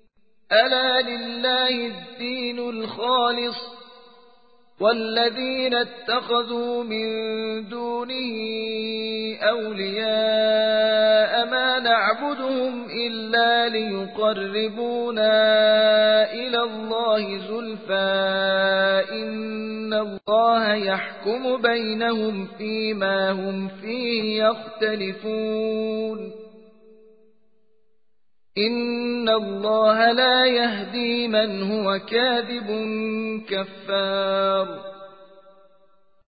ألا لله الدين الخالص والذين اتخذوا من دونه أولياء ما نعبدهم إلا ليقربونا إلى الله زلفى إن الله يحكم بينهم فيما هم فيه يختلفون إن الله لا يهدي من هو كاذب كفار